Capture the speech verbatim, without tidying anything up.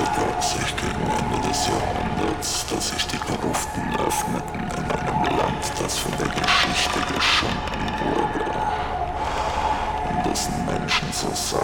begab sich gegen Ende des Jahrhunderts, dass sich die Gruften öffneten in einem Land, das von der Geschichte geschunden wurde, um dessen Menschen zur